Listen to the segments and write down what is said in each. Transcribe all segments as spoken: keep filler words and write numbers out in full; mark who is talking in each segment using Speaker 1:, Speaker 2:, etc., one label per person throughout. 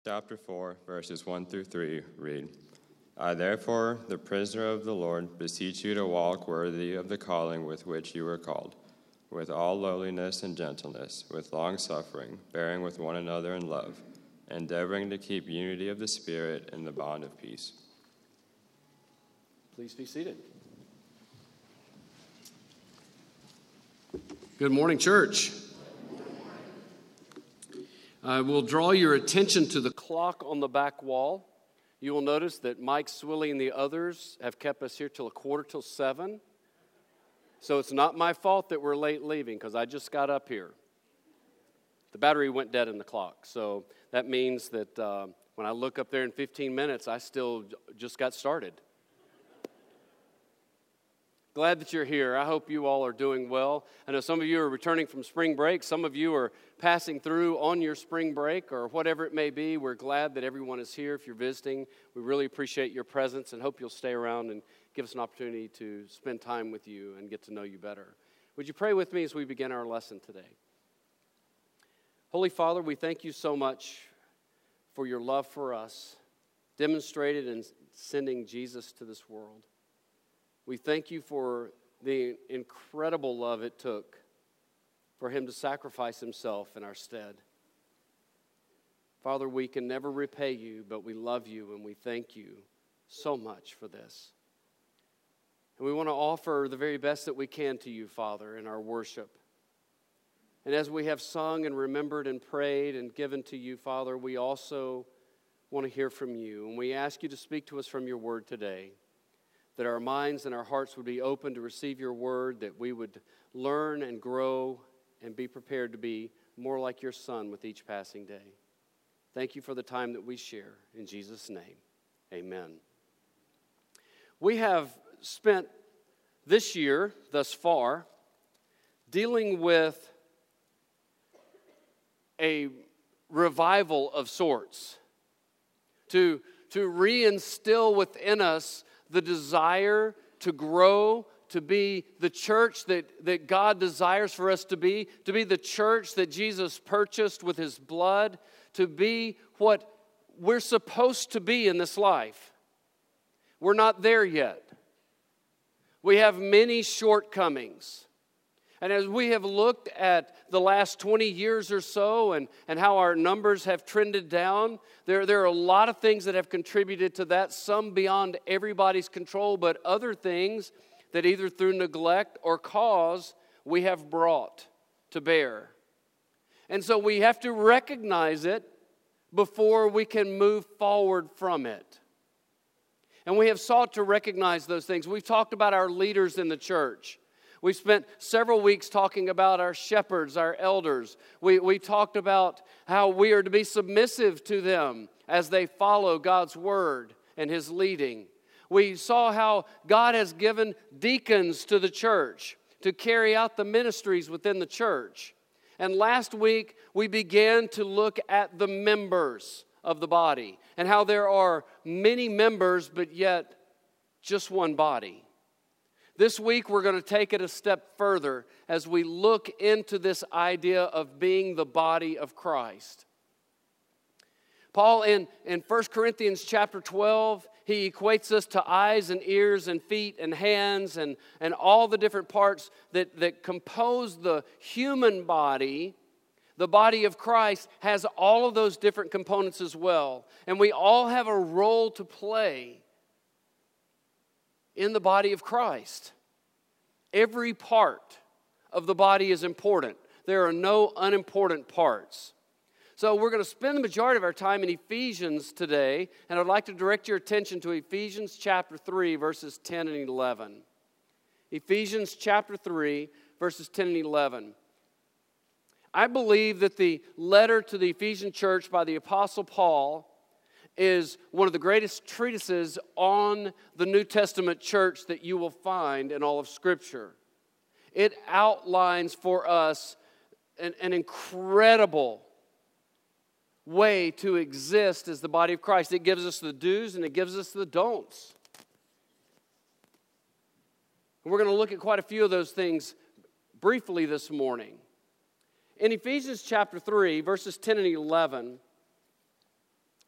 Speaker 1: Chapter four, verses one through three, read, I therefore, the prisoner of the Lord, beseech you to walk worthy of the calling with which you were called, with all lowliness and gentleness, with long-suffering, bearing with one another in love, endeavoring to keep unity of the Spirit in the bond of peace.
Speaker 2: Please be seated. Good morning, church. I will draw your attention to the clock on the back wall. You will notice that Mike Swilly and the others have kept us here till a quarter till seven. So it's not my fault that we're late leaving because I just got up here. The battery went dead in the clock. So that means that uh, when I look up there in fifteen minutes, I still just got started. Glad that you're here. I hope you all are doing well. I know some of you are returning from spring break. Some of you are passing through on your spring break or whatever it may be. We're glad that everyone is here. If you're visiting, we really appreciate your presence and hope you'll stay around and give us an opportunity to spend time with you and get to know you better. Would you pray with me as we begin our lesson today? Holy Father, we thank you so much for your love for us, demonstrated in sending Jesus to this world. We thank you for the incredible love it took for him to sacrifice himself in our stead. Father, we can never repay you, but we love you and we thank you so much for this. And we want to offer the very best that we can to you, Father, in our worship. And as we have sung and remembered and prayed and given to you, Father, we also want to hear from you. And we ask you to speak to us from your word today, that our minds and our hearts would be open to receive your word, that we would learn and grow and be prepared to be more like your Son with each passing day. Thank you for the time that we share. In Jesus' name, amen. We have spent this year, thus far, dealing with a revival of sorts, to, to reinstill within us the desire to grow, to be the church that, that God desires for us to be, to be the church that Jesus purchased with his blood, to be what we're supposed to be in this life. We're not there yet. We have many shortcomings. And as we have looked at the last twenty years or so and, and how our numbers have trended down, there, there are a lot of things that have contributed to that, some beyond everybody's control, but other things that either through neglect or cause we have brought to bear. And so we have to recognize it before we can move forward from it. And we have sought to recognize those things. We've talked about our leaders in the church. We spent several weeks talking about our shepherds, our elders. We, we talked about how we are to be submissive to them as they follow God's word and his leading. We saw how God has given deacons to the church to carry out the ministries within the church. And last week, we began to look at the members of the body and how there are many members, but yet just one body. This week, we're going to take it a step further as we look into this idea of being the body of Christ. Paul, in, in First Corinthians chapter twelve, he equates us to eyes and ears and feet and hands and, and all the different parts that, that compose the human body. The body of Christ has all of those different components as well. And we all have a role to play in the body of Christ. Every part of the body is important. There are no unimportant parts. So we're going to spend the majority of our time in Ephesians today, and I'd like to direct your attention to Ephesians chapter three, verses ten and eleven. Ephesians chapter three, verses ten and eleven. I believe that the letter to the Ephesian church by the Apostle Paul is one of the greatest treatises on the New Testament church that you will find in all of Scripture. It outlines for us an, an incredible way to exist as the body of Christ. It gives us the do's and it gives us the don'ts. And we're going to look at quite a few of those things briefly this morning. In Ephesians chapter three, verses ten and eleven,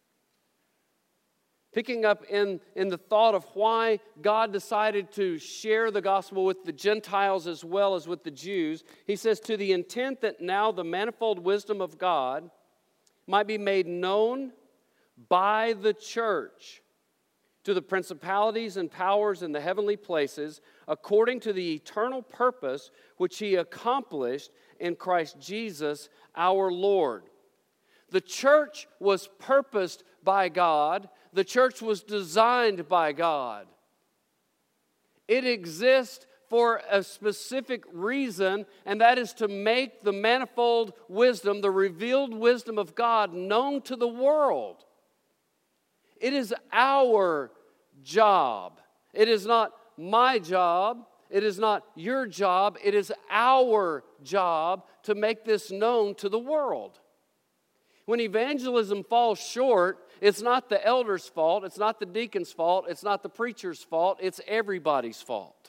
Speaker 2: Picking up in, in the thought of why God decided to share the gospel with the Gentiles as well as with the Jews, he says, to the intent that now the manifold wisdom of God might be made known by the church to the principalities and powers in the heavenly places, according to the eternal purpose which he accomplished in Christ Jesus our Lord. The church was purposed by God. The church was designed by God. It exists for a specific reason, and that is to make the manifold wisdom, the revealed wisdom of God, known to the world. It is our job. It is not my job. It is not your job. It is our job to make this known to the world. When evangelism falls short, it's not the elder's fault, it's not the deacon's fault, it's not the preacher's fault, it's everybody's fault.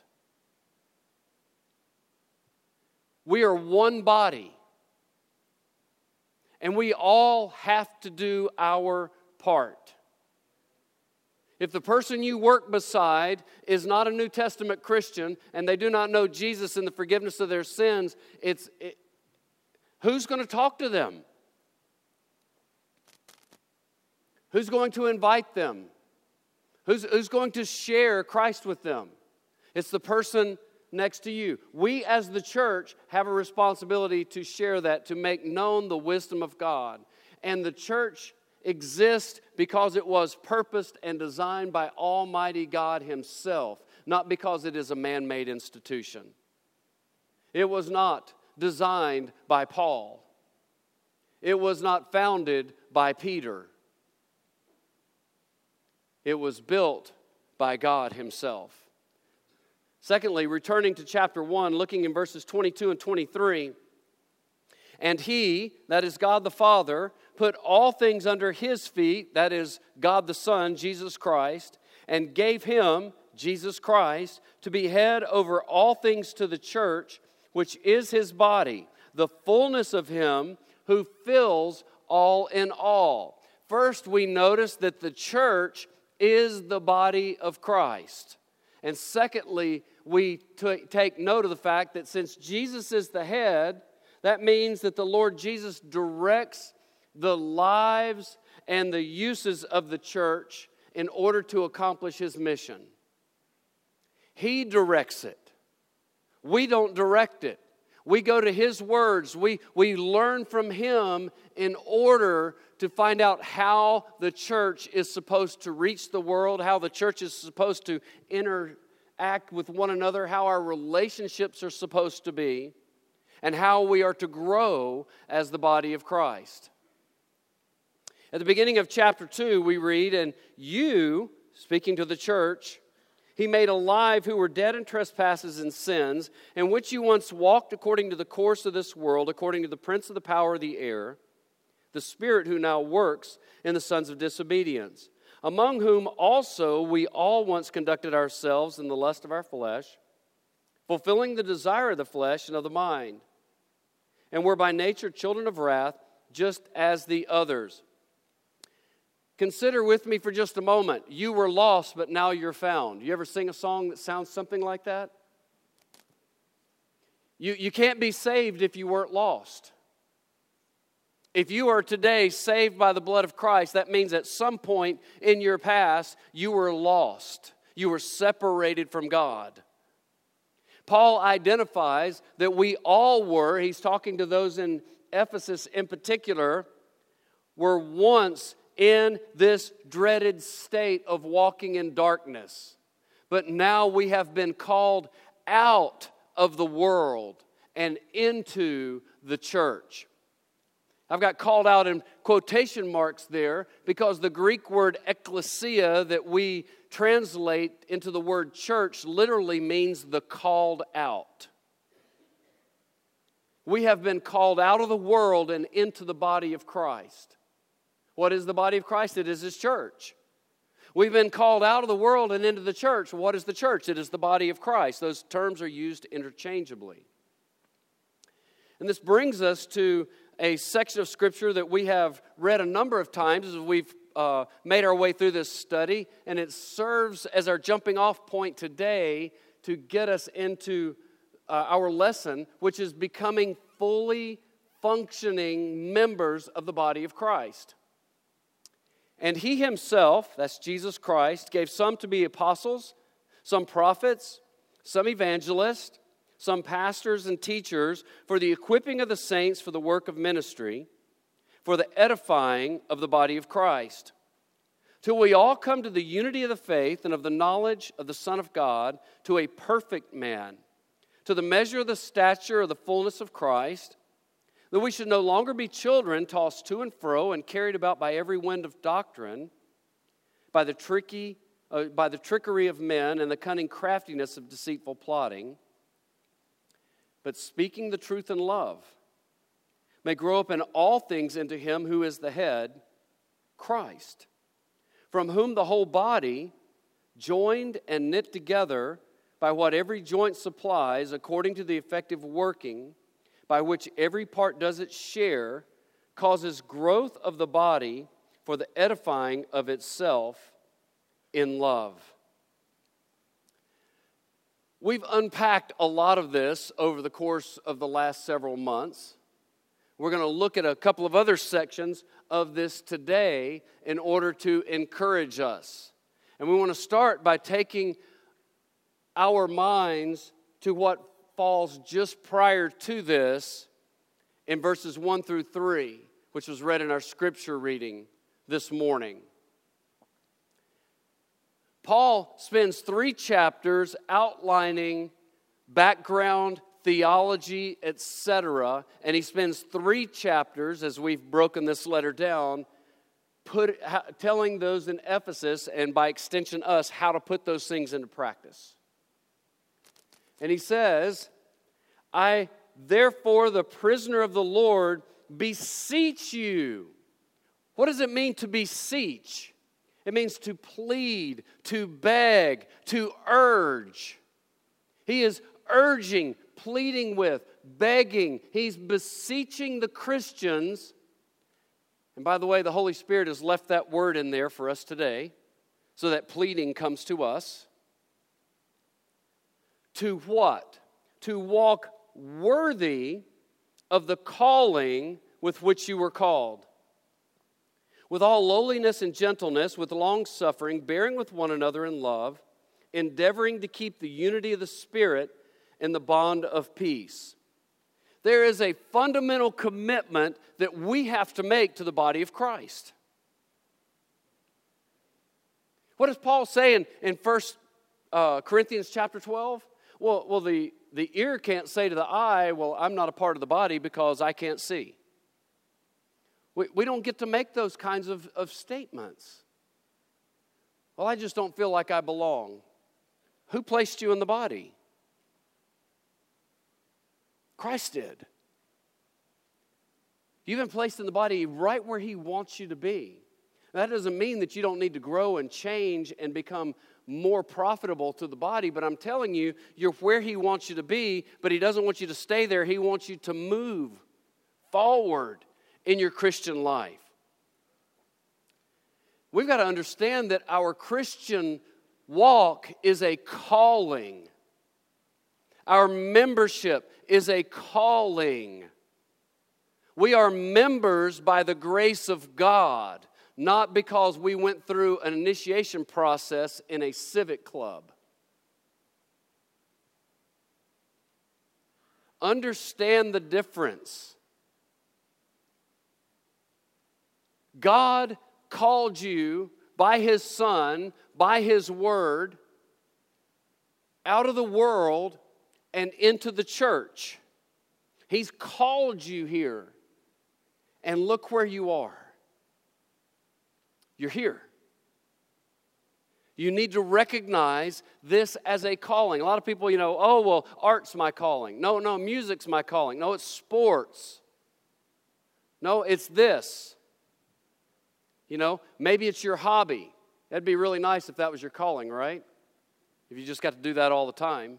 Speaker 2: We are one body, and we all have to do our part. If the person you work beside is not a New Testament Christian and they do not know Jesus and the forgiveness of their sins, it's it, who's going to talk to them? Who's going to invite them? Who's, who's going to share Christ with them? It's the person next to you. We as the church have a responsibility to share that, to make known the wisdom of God. And the church exists because it was purposed and designed by Almighty God Himself, not because it is a man-made institution. It was not designed by Paul. It was not founded by Peter. It was built by God Himself. Secondly, returning to chapter one, looking in verses twenty-two and twenty-three, and He, that is God the Father, put all things under His feet, that is God the Son, Jesus Christ, and gave Him, Jesus Christ, to be head over all things to the church, which is His body, the fullness of Him who fills all in all. First, we notice that the church is the body of Christ. And secondly, we t- take note of the fact that since Jesus is the head, that means that the Lord Jesus directs the lives and the uses of the church in order to accomplish His mission. He directs it. We don't direct it. We go to His words. We, we learn from Him in order to find out how the church is supposed to reach the world, how the church is supposed to interact with one another, how our relationships are supposed to be, and how we are to grow as the body of Christ. At the beginning of chapter two, we read, and you, speaking to the church, He made alive who were dead in trespasses and sins, in which you once walked according to the course of this world, according to the prince of the power of the air, the spirit who now works in the sons of disobedience, among whom also we all once conducted ourselves in the lust of our flesh, fulfilling the desire of the flesh and of the mind, and were by nature children of wrath, just as the others. Consider with me for just a moment. You were lost, but now you're found. You ever sing a song that sounds something like that? You, you can't be saved if you weren't lost. If you are today saved by the blood of Christ, that means at some point in your past, you were lost. You were separated from God. Paul identifies that we all were, he's talking to those in Ephesus in particular, were once in this dreaded state of walking in darkness. But now we have been called out of the world and into the church. I've got called out in quotation marks there because the Greek word ekklesia that we translate into the word church literally means the called out. We have been called out of the world and into the body of Christ. What is the body of Christ? It is His church. We've been called out of the world and into the church. What is the church? It is the body of Christ. Those terms are used interchangeably. And this brings us to a section of Scripture that we have read a number of times as we've uh, made our way through this study, and it serves as our jumping off point today to get us into uh, our lesson, which is becoming fully functioning members of the body of Christ. And he himself, that's Jesus Christ, gave some to be apostles, some prophets, some evangelists, some pastors and teachers for the equipping of the saints for the work of ministry, for the edifying of the body of Christ, till we all come to the unity of the faith and of the knowledge of the Son of God, to a perfect man, to the measure of the stature of the fullness of Christ, that we should no longer be children tossed to and fro and carried about by every wind of doctrine, by the tricky, uh, by the trickery of men and the cunning craftiness of deceitful plotting, but speaking the truth in love, may grow up in all things into him who is the head, Christ, from whom the whole body, joined and knit together by what every joint supplies, according to the effective working, by which every part does its share, causes growth of the body for the edifying of itself in love. We've unpacked a lot of this over the course of the last several months. We're going to look at a couple of other sections of this today in order to encourage us. And we want to start by taking our minds to what falls just prior to this in verses one through three, which was read in our scripture reading this morning. Paul spends three chapters outlining background, theology, et cetera, and he spends three chapters, as we've broken this letter down, put, ha, telling those in Ephesus, and by extension us, how to put those things into practice. And he says, I, therefore, the prisoner of the Lord, beseech you. What does it mean to beseech? It means to plead, to beg, to urge. He is urging, pleading with, begging. He's beseeching the Christians. And by the way, the Holy Spirit has left that word in there for us today, so that pleading comes to us. To what? To walk worthy of the calling with which you were called, with all lowliness and gentleness, with long-suffering, bearing with one another in love, endeavoring to keep the unity of the Spirit in the bond of peace. There is a fundamental commitment that we have to make to the body of Christ. What does Paul say in, in First uh, Corinthians chapter twelve? Well, well the, the ear can't say to the eye, well, I'm not a part of the body because I can't see. We, we don't get to make those kinds of, of statements. Well, I just don't feel like I belong. Who placed you in the body? Christ did. You've been placed in the body right where He wants you to be. That doesn't mean that you don't need to grow and change and become more profitable to the body, but I'm telling you, you're where He wants you to be, but He doesn't want you to stay there. He wants you to move forward in your Christian life. We've got to understand that our Christian walk is a calling. Our membership is a calling. We are members by the grace of God, not because we went through an initiation process in a civic club. Understand the difference. God called you by His Son, by His Word, out of the world and into the church. He's called you here. And look where you are. You're here. You need to recognize this as a calling. A lot of people, you know, oh, well, art's my calling. No, no, music's my calling. No, it's sports. No, it's this. You know, maybe it's your hobby. That'd be really nice if that was your calling, right? If you just got to do that all the time.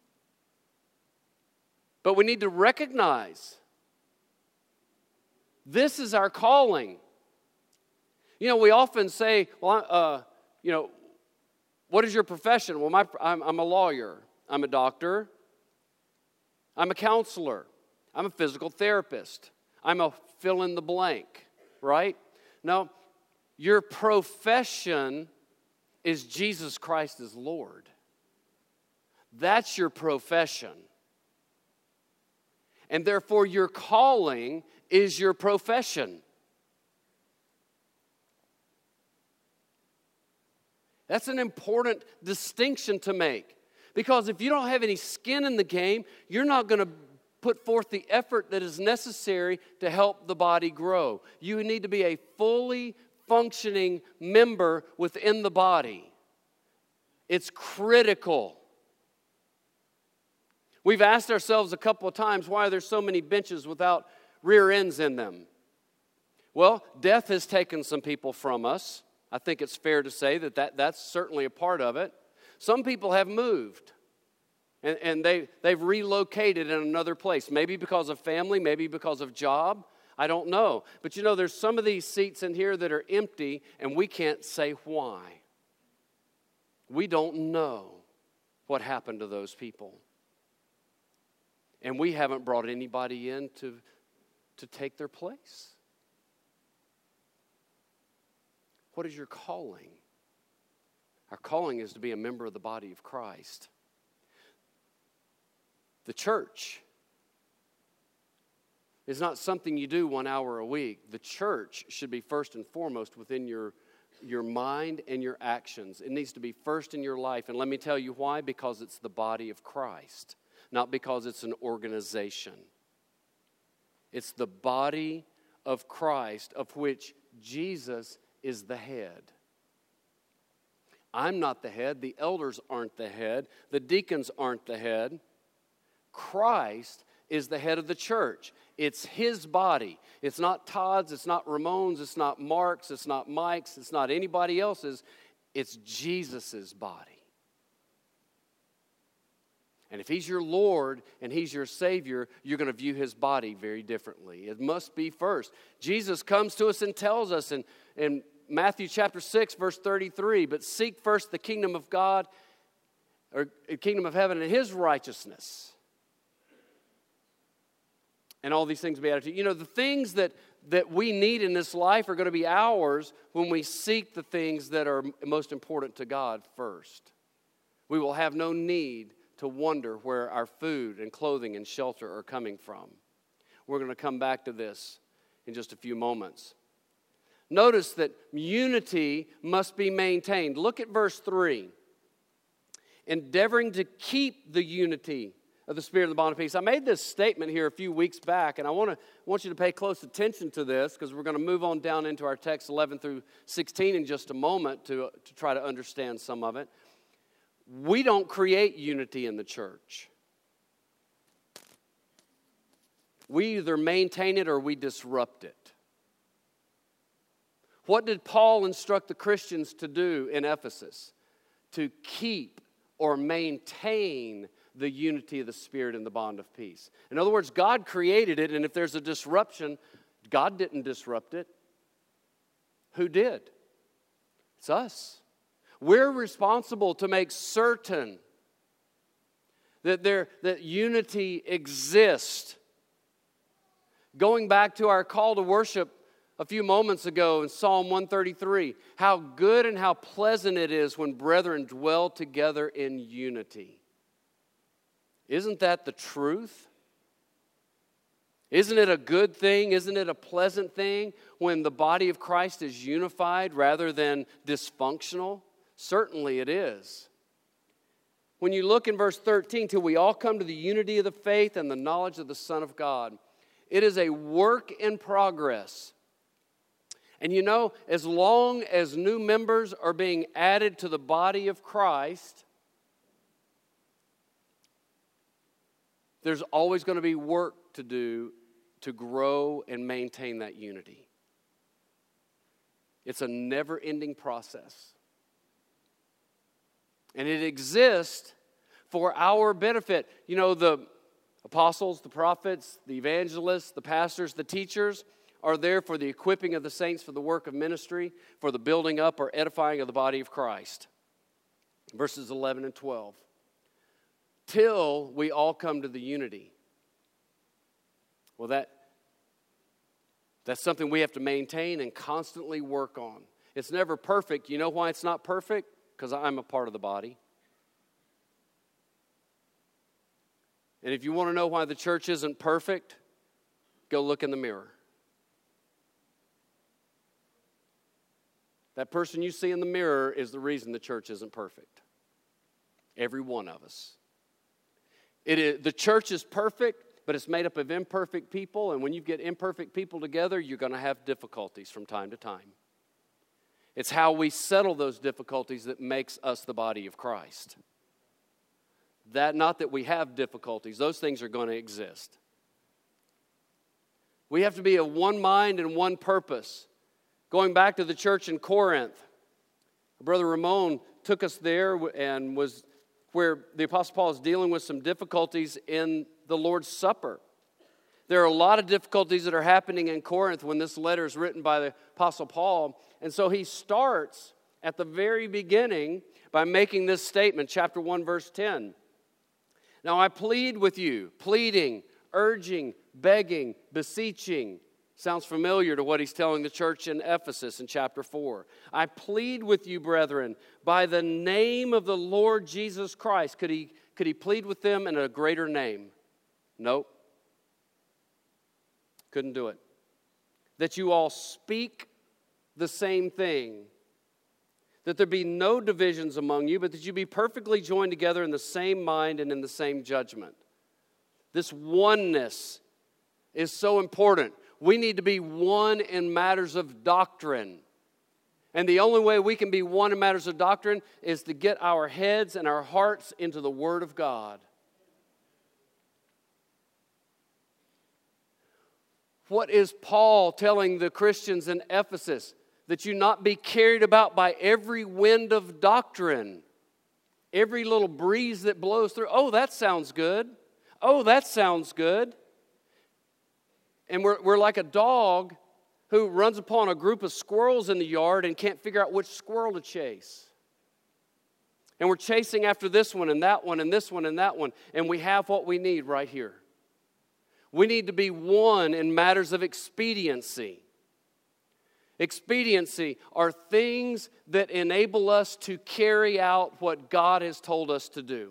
Speaker 2: But we need to recognize this is our calling. You know, we often say, well, uh, you know, what is your profession? Well, my, I'm, I'm a lawyer. I'm a doctor. I'm a counselor. I'm a physical therapist. I'm a fill in the blank, right? No, your profession is Jesus Christ as Lord. That's your profession. And therefore, your calling is your profession. That's an important distinction to make. Because if you don't have any skin in the game, you're not going to put forth the effort that is necessary to help the body grow. You need to be a fully functioning member within the body. It's critical. We've asked ourselves a couple of times, why are there so many benches without rear ends in them? Well, death has taken some people from us. I think it's fair to say that, that that's certainly a part of it. Some people have moved, and, and they, they've relocated in another place, maybe because of family, maybe because of job. I don't know. But you know, there's some of these seats in here that are empty, and we can't say why. We don't know what happened to those people. And we haven't brought anybody in to, to take their place. What is your calling? Our calling is to be a member of the body of Christ. The church is not something you do one hour a week. The church should be first and foremost within your, your mind and your actions. It needs to be first in your life. And let me tell you why. Because it's the body of Christ, not because it's an organization. It's the body of Christ, of which Jesus is the head. I'm not the head. The elders aren't the head. The deacons aren't the head. Christ is the head of the church. It's his body. It's not Todd's. It's not Ramon's. It's not Mark's. It's not Mike's. It's not anybody else's. It's Jesus's body. And if he's your Lord and he's your Savior, you're going to view his body very differently. It must be first. Jesus comes to us and tells us in, in Matthew chapter six, verse thirty-three, but seek first the kingdom of God, or the kingdom of heaven and his righteousness. And all these things be added to you. You know, the things that, that we need in this life are going to be ours when we seek the things that are most important to God first. We will have no need to wonder where our food and clothing and shelter are coming from. We're going to come back to this in just a few moments. Notice that unity must be maintained. Look at verse three. Endeavoring to keep the unity of the Spirit of the bond of peace. I made this statement here a few weeks back, and I want to want you to pay close attention to this because we're going to move on down into our text eleven through sixteen in just a moment to, to try to understand some of it. We don't create unity in the church. We either maintain it or we disrupt it. What did Paul instruct the Christians to do in Ephesus? To keep or maintain the unity of the Spirit and the bond of peace. In other words, God created it, and if there's a disruption, God didn't disrupt it. Who did? It's us. We're responsible to make certain that there that unity exists. Going back to our call to worship a few moments ago in Psalm one thirty-three, how good and how pleasant it is when brethren dwell together in unity. Isn't that the truth? Isn't it a good thing? Isn't it a pleasant thing when the body of Christ is unified rather than dysfunctional? Certainly it is. When you look in verse thirteen, till we all come to the unity of the faith and the knowledge of the Son of God, it is a work in progress. And you know, as long as new members are being added to the body of Christ, there's always going to be work to do to grow and maintain that unity. It's a never-ending process. And it exists for our benefit. You know, the apostles, the prophets, the evangelists, the pastors, the teachers are there for the equipping of the saints for the work of ministry, for the building up or edifying of the body of Christ. Verses eleven and twelve. Till we all come to the unity. Well, that that's something we have to maintain and constantly work on. It's never perfect. You know why it's not perfect? Because I'm a part of the body. And if you want to know why the church isn't perfect, go look in the mirror. That person you see in the mirror is the reason the church isn't perfect. Every one of us. It is, the church is perfect, but it's made up of imperfect people, and when you get imperfect people together, you're going to have difficulties from time to time. It's how we settle those difficulties that makes us the body of Christ. That, not that we have difficulties, those things are going to exist. We have to be of one mind and one purpose. Going back to the church in Corinth, Brother Ramon took us there and was where the Apostle Paul is dealing with some difficulties in the Lord's Supper. There are a lot of difficulties that are happening in Corinth when this letter is written by the Apostle Paul. And so he starts at the very beginning by making this statement, chapter one, verse ten. Now I plead with you, pleading, urging, begging, beseeching. Sounds familiar to what he's telling the church in Ephesus in chapter four. I plead with you, brethren, by the name of the Lord Jesus Christ. Could he, could he plead with them in a greater name? Nope. Couldn't do it. That you all speak the same thing. That there be no divisions among you, but that you be perfectly joined together in the same mind and in the same judgment. This oneness is so important. We need to be one in matters of doctrine. And the only way we can be one in matters of doctrine is to get our heads and our hearts into the Word of God. What is Paul telling the Christians in Ephesus? That you not be carried about by every wind of doctrine. Every little breeze that blows through. Oh, that sounds good. Oh, that sounds good. And we're, we're like a dog who runs upon a group of squirrels in the yard and can't figure out which squirrel to chase. And we're chasing after this one and that one and this one and that one. And we have what we need right here. We need to be one in matters of expediency. Expediency are things that enable us to carry out what God has told us to do.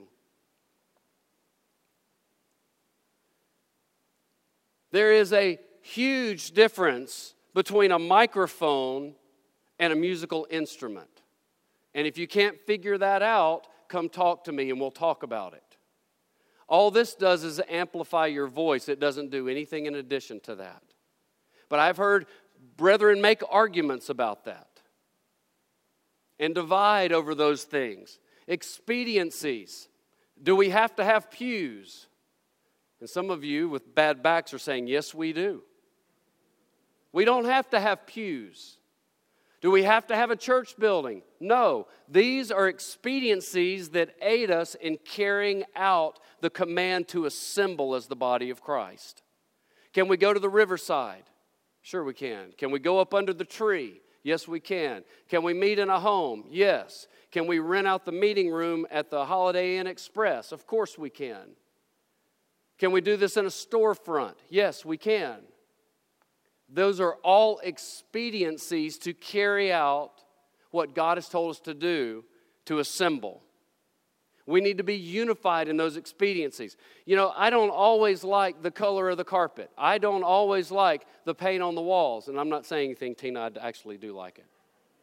Speaker 2: There is a huge difference between a microphone and a musical instrument. And if you can't figure that out, come talk to me and we'll talk about it. All this does is amplify your voice. It doesn't do anything in addition to that. But I've heard brethren make arguments about that and divide over those things. Expediencies. Do we have to have pews? And some of you with bad backs are saying, yes, we do. We don't have to have pews. Do we have to have a church building? No. These are expediencies that aid us in carrying out the command to assemble as the body of Christ. Can we go to the riverside? Sure we can. Can we go up under the tree? Yes, we can. Can we meet in a home? Yes. Can we rent out the meeting room at the Holiday Inn Express? Of course we can. Can we do this in a storefront? Yes, we can. Those are all expediencies to carry out what God has told us to do, to assemble. We need to be unified in those expediencies. You know, I don't always like the color of the carpet. I don't always like the paint on the walls. And I'm not saying anything, Tina, I actually do like it.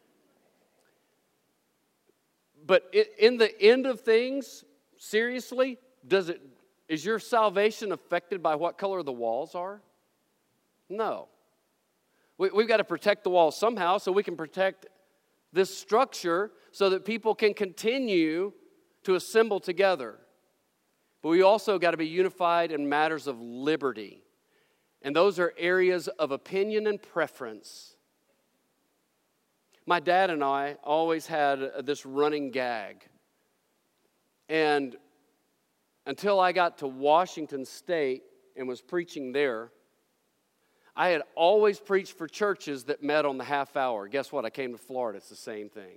Speaker 2: But in the end of things, seriously, does it, is your salvation affected by what color the walls are? No. We, we've got to protect the walls somehow so we can protect this structure so that people can continue to assemble together. But we also got to be unified in matters of liberty. And those are areas of opinion and preference. My dad and I always had this running gag. And until I got to Washington State and was preaching there, I had always preached for churches that met on the half hour. Guess what? I came to Florida. It's the same thing.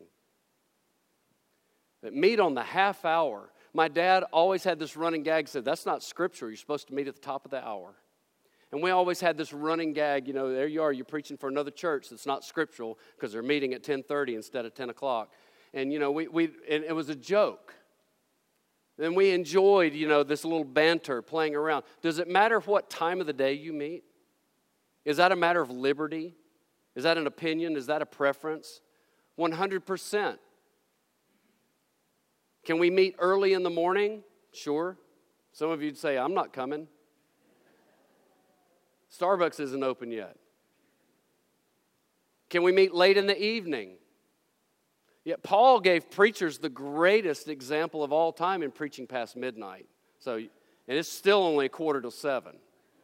Speaker 2: That meet on the half hour. My dad always had this running gag, said, that's not scripture. You're supposed to meet at the top of the hour. And we always had this running gag, you know, there you are, you're preaching for another church that's not scriptural because they're meeting at ten thirty instead of ten o'clock. And, you know, we, we and it was a joke. Then we enjoyed, you know, this little banter playing around. Does it matter what time of the day you meet? Is that a matter of liberty? Is that an opinion? Is that a preference? one hundred percent. Can we meet early in the morning? Sure. Some of you'd say, I'm not coming. Starbucks isn't open yet. Can we meet late in the evening? Yet Paul gave preachers the greatest example of all time in preaching past midnight. So, and it's still only a quarter till seven.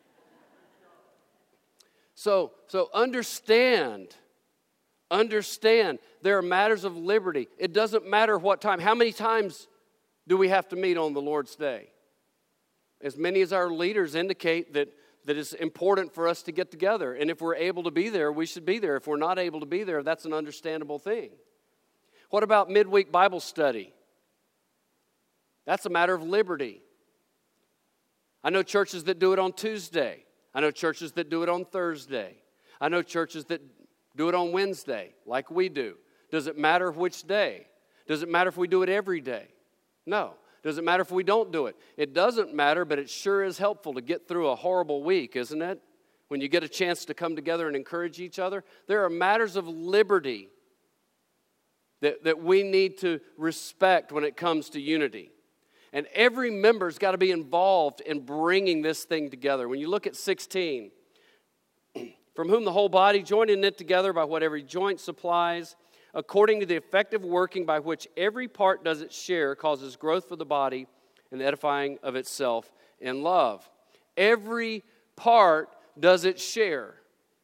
Speaker 2: So, so understand, understand there are matters of liberty. It doesn't matter what time. How many times do we have to meet on the Lord's Day? As many as our leaders indicate that that it's important for us to get together. And if we're able to be there, we should be there. If we're not able to be there, that's an understandable thing. What about midweek Bible study? That's a matter of liberty. I know churches that do it on Tuesday. I know churches that do it on Thursday. I know churches that do it on Wednesday, like we do. Does it matter which day? Does it matter if we do it every day? No. Does it matter if we don't do it? It doesn't matter, but it sure is helpful to get through a horrible week, isn't it? When you get a chance to come together and encourage each other. There are matters of liberty that, that we need to respect when it comes to unity. And every member's got to be involved in bringing this thing together. When you look at sixteen, from whom the whole body, joined and knit together by what every joint supplies, according to the effective working by which every part does its share, causes growth for the body and the edifying of itself in love. Every part does its share.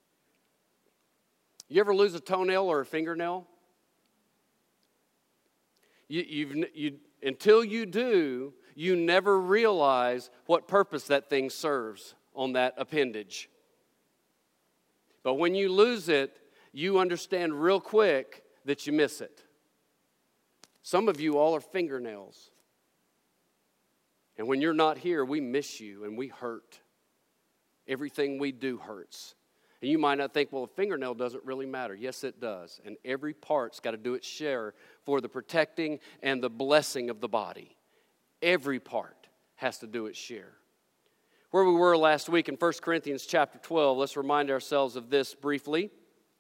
Speaker 2: You ever lose a toenail or a fingernail? You, you've, you, until you do, you never realize what purpose that thing serves on that appendage. But when you lose it, you understand real quick that you miss it. Some of you all are fingernails. And when you're not here, we miss you and we hurt. Everything we do hurts. And you might not think, well, a fingernail doesn't really matter. Yes, it does. And every part's got to do its share for the protecting and the blessing of the body. Every part has to do its share. Where we were last week in First Corinthians chapter twelve, let's remind ourselves of this briefly.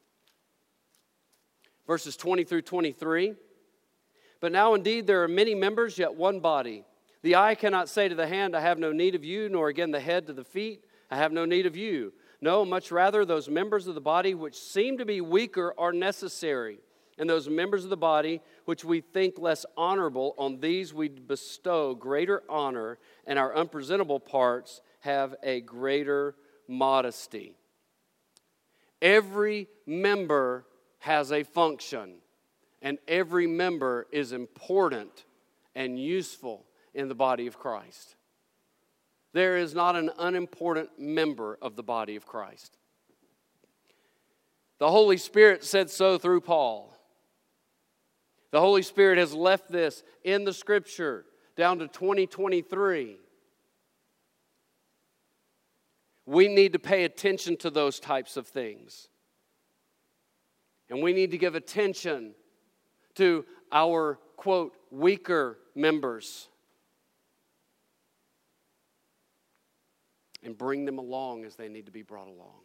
Speaker 2: Verses twenty through twenty-three. But now indeed there are many members, yet one body. The eye cannot say to the hand, I have no need of you, nor again the head to the feet, I have no need of you. No, much rather those members of the body which seem to be weaker are necessary. And those members of the body which we think less honorable, on these we bestow greater honor, and our unpresentable parts have a greater modesty. Every member has a function, and every member is important and useful in the body of Christ. There is not an unimportant member of the body of Christ. The Holy Spirit said so through Paul. The Holy Spirit has left this in the Scripture down to twenty twenty-three. We need to pay attention to those types of things. And we need to give attention to our, quote, weaker members. And bring them along as they need to be brought along.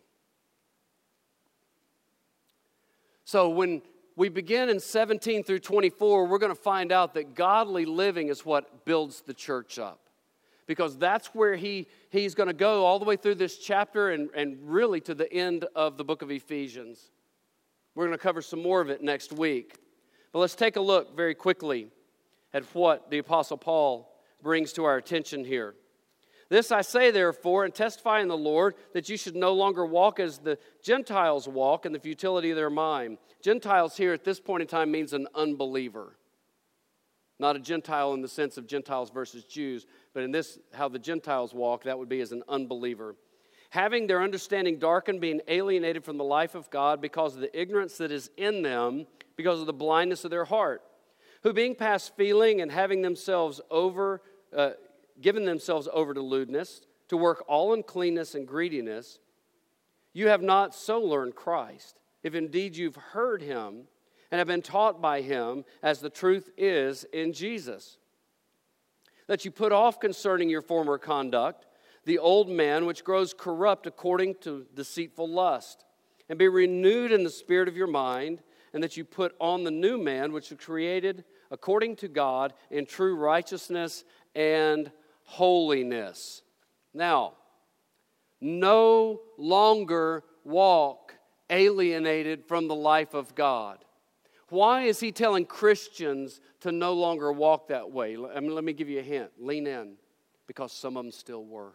Speaker 2: So when we begin in seventeen through twenty-four, we're going to find out that godly living is what builds the church up. Because that's where he, he's going to go all the way through this chapter and, and really to the end of the book of Ephesians. We're going to cover some more of it next week. But let's take a look very quickly at what the Apostle Paul brings to our attention here. This I say, therefore, and testify in the Lord, that you should no longer walk as the Gentiles walk in the futility of their mind. Gentiles here at this point in time means an unbeliever. Not a Gentile in the sense of Gentiles versus Jews, but in this, how the Gentiles walk, that would be as an unbeliever. having their understanding darkened, being alienated from the life of God because of the ignorance that is in them, because of the blindness of their heart, who being past feeling and having themselves over, uh, given themselves over to lewdness, to work all uncleanness and greediness, you have not so learned Christ, if indeed you've heard him and have been taught by him, as the truth is in Jesus. That you put off concerning your former conduct the old man which grows corrupt according to deceitful lust, and be renewed in the spirit of your mind, and that you put on the new man which was created according to God in true righteousness and holiness. Now, no longer walk alienated from the life of God. Why is he telling Christians to no longer walk that way? I mean, let me give you a hint. Lean in, because some of them still were.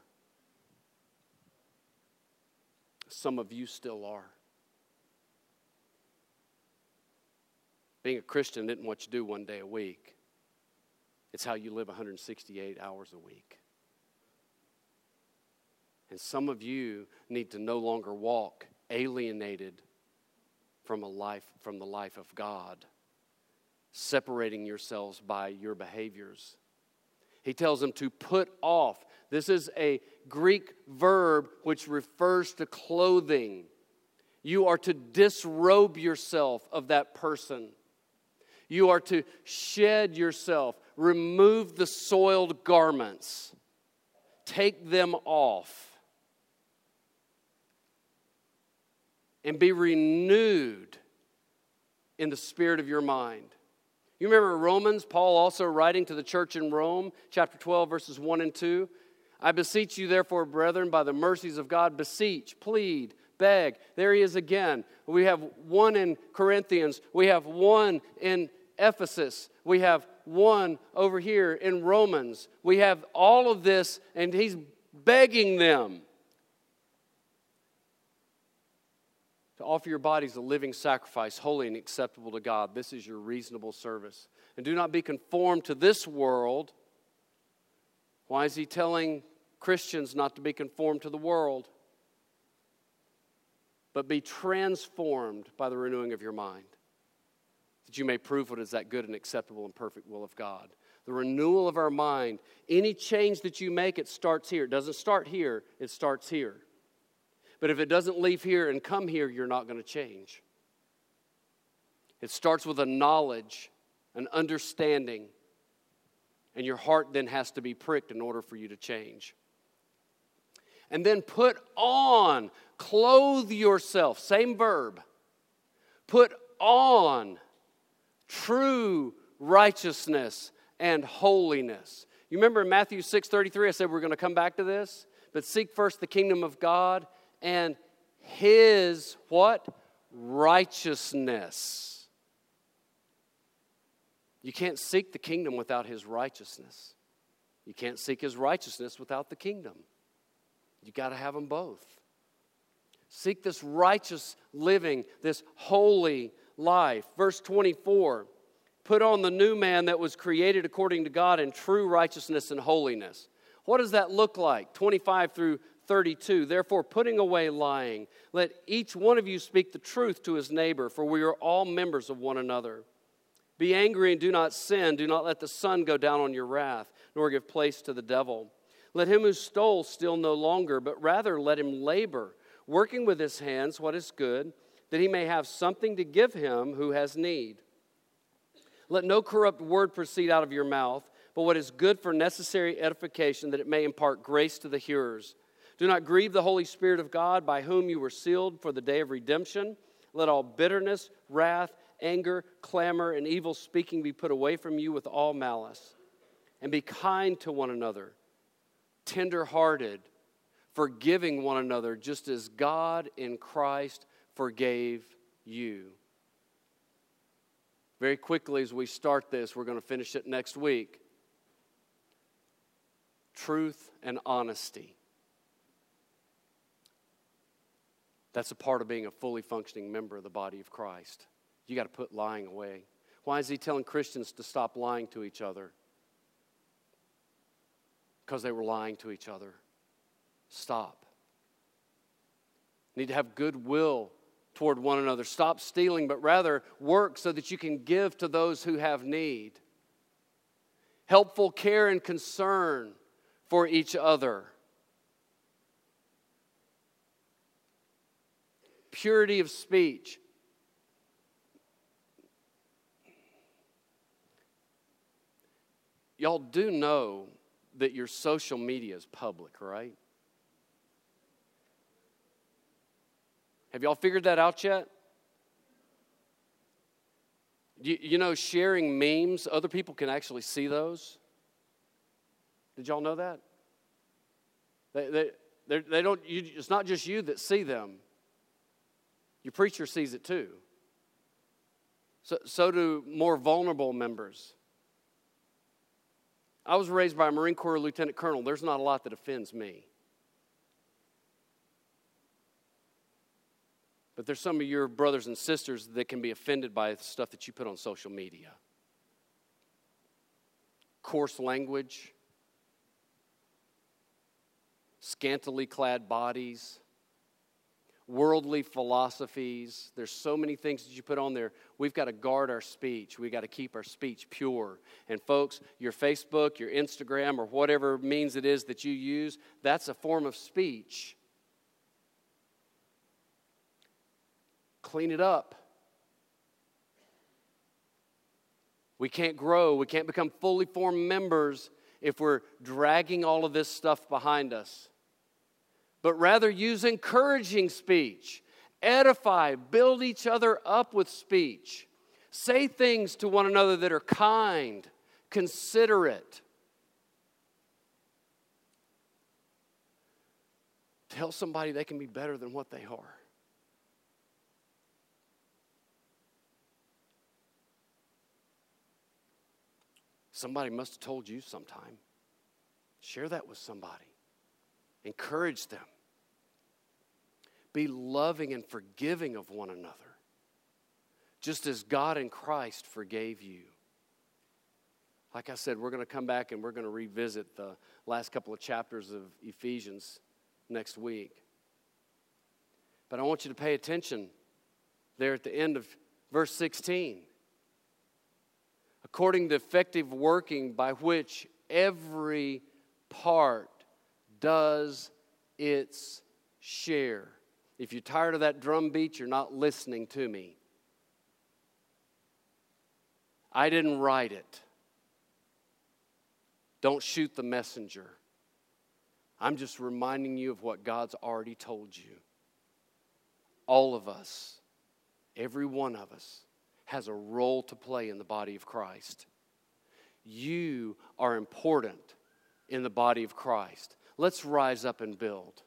Speaker 2: Some of you still are. Being a Christian isn't what you do one day a week. It's how you live one hundred sixty-eight hours a week. And some of you need to no longer walk alienated from a life, from the life of God, separating yourselves by your behaviors. He tells them to put off. This is a Greek verb which refers to clothing. You are to disrobe yourself of that person. You are to shed yourself, remove the soiled garments, take them off, and be renewed in the spirit of your mind. You remember Romans, Paul also writing to the church in Rome, chapter twelve, verses one and two. I beseech you, therefore, brethren, by the mercies of God, beseech, plead, beg. There he is again. We have one in Corinthians. We have one in Ephesus. We have one over here in Romans. We have all of this, and he's begging them to offer your bodies a living sacrifice, holy and acceptable to God. This is your reasonable service. And do not be conformed to this world. Why is he telling Christians not to be conformed to the world? But be transformed by the renewing of your mind, that you may prove what is that good and acceptable and perfect will of God. The renewal of our mind, any change that you make, it starts here. It doesn't start here, it starts here. But if it doesn't leave here and come here, you're not going to change. It starts with a knowledge, an understanding, and your heart then has to be pricked in order for you to change. And then put on, clothe yourself, same verb. Put on true righteousness and holiness. You remember in Matthew six thirty-three, I said we're going to come back to this. But seek first the kingdom of God and his, what? Righteousness. You can't seek the kingdom without his righteousness. You can't seek his righteousness without the kingdom. You got to have them both. Seek this righteous living, this holy life. Verse twenty-four, put on the new man that was created according to God in true righteousness and holiness. What does that look like? twenty-five through thirty-two, therefore putting away lying, let each one of you speak the truth to his neighbor, for we are all members of one another. Be angry and do not sin. Do not let the sun go down on your wrath, nor give place to the devil. Let him who stole steal no longer, but rather let him labor, working with his hands what is good, that he may have something to give him who has need. Let no corrupt word proceed out of your mouth, but what is good for necessary edification, that it may impart grace to the hearers. Do not grieve the Holy Spirit of God, by whom you were sealed for the day of redemption. Let all bitterness, wrath, anger, clamor, and evil speaking be put away from you with all malice. And be kind to one another, tender-hearted, forgiving one another, just as God in Christ forgave you. Very quickly as we start this, we're going to finish it next week. Truth and honesty. That's a part of being a fully functioning member of the body of Christ. You got to put lying away. Why is he telling Christians to stop lying to each other? Because they were lying to each other. Stop. You need to have goodwill toward one another. Stop stealing, but rather work so that you can give to those who have need. Helpful care and concern for each other. Purity of speech. Y'all do know that your social media is public, right? Have y'all figured that out yet? You, you know, sharing memes, other people can actually see those. Did y'all know that? They, they, they, they don't. You, it's not just you that see them. Your preacher sees it too. So, so do more vulnerable members. I was raised by a Marine Corps lieutenant colonel. There's not a lot that offends me. But there's some of your brothers and sisters that can be offended by the stuff that you put on social media. Coarse language, scantily clad bodies, worldly philosophies. There's so many things that you put on there. We've got to guard our speech. We've got to keep our speech pure. And folks, your Facebook, your Instagram, or whatever means it is that you use, that's a form of speech. Clean it up. We can't grow. We can't become fully formed members if we're dragging all of this stuff behind us. But rather use encouraging speech. Edify, build each other up with speech. Say things to one another that are kind, considerate. Tell somebody they can be better than what they are. Somebody must have told you sometime. Share that with somebody. Encourage them. Be loving and forgiving of one another, just as God in Christ forgave you. Like I said, we're going to come back and we're going to revisit the last couple of chapters of Ephesians next week. But I want you to pay attention there at the end of verse sixteen. According to effective working by which every part does its share. If you're tired of that drum beat, you're not listening to me. I didn't write it. Don't shoot the messenger. I'm just reminding you of what God's already told you. All of us, every one of us, has a role to play in the body of Christ. You are important in the body of Christ. Let's rise up and build.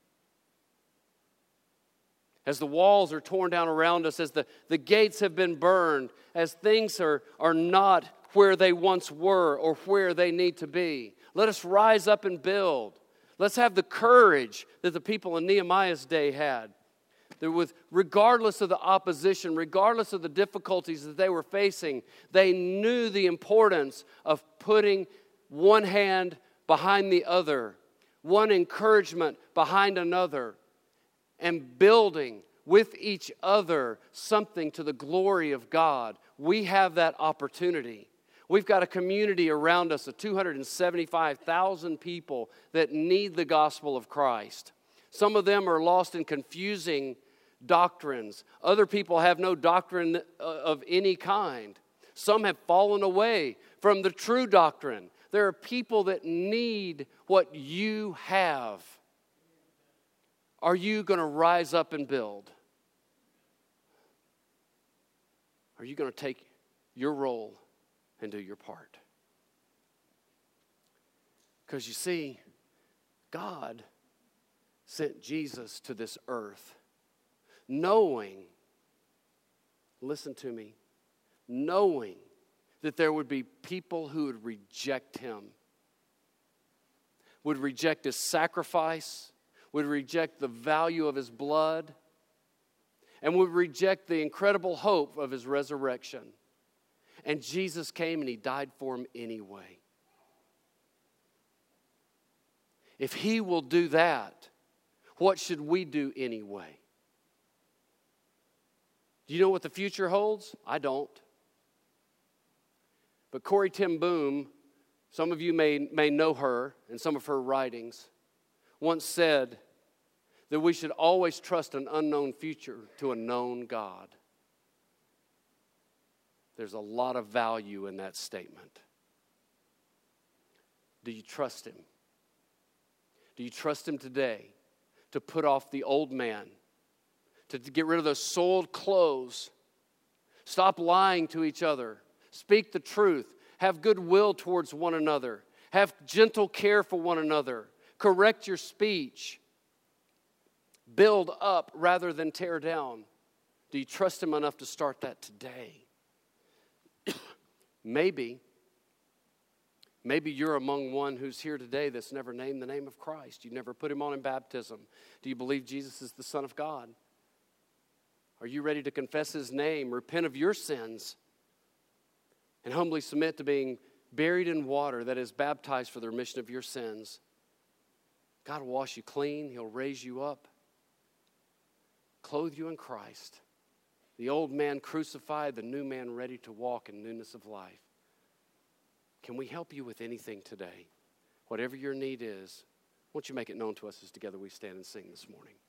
Speaker 2: As the walls are torn down around us, as the, the gates have been burned, as things are, are not where they once were or where they need to be, let us rise up and build. Let's have the courage that the people in Nehemiah's day had. That with, regardless of the opposition, regardless of the difficulties that they were facing, they knew the importance of putting one hand behind the other, one encouragement behind another, and building with each other something to the glory of God. We have that opportunity. We've got a community around us of two hundred seventy-five thousand people that need the gospel of Christ. Some of them are lost in confusing doctrines. Other people have no doctrine of any kind. Some have fallen away from the true doctrine. There are people that need what you have. Are you going to rise up and build? Are you going to take your role and do your part? Because you see, God sent Jesus to this earth knowing, listen to me, knowing that there would be people who would reject him, would reject his sacrifice, would reject the value of his blood, and would reject the incredible hope of his resurrection. And Jesus came and he died for them anyway. If he will do that, what should we do anyway? Do you know what the future holds? I don't. But Corrie ten Boom, some of you may, may know her and some of her writings, once said that we should always trust an unknown future to a known God. There's a lot of value in that statement. Do you trust him? Do you trust him today to put off the old man, to get rid of those soiled clothes, stop lying to each other, speak the truth, have goodwill towards one another, have gentle care for one another, correct your speech, build up rather than tear down? Do you trust him enough to start that today? Maybe, maybe you're among one who's here today that's never named the name of Christ. You never put him on in baptism. Do you believe Jesus is the Son of God? Are you ready to confess his name, repent of your sins, and humbly submit to being buried in water that is baptized for the remission of your sins? God will wash you clean. He'll raise you up, clothe you in Christ. The old man crucified, the new man ready to walk in newness of life. Can we help you with anything today? Whatever your need is, won't you make it known to us as together we stand and sing this morning?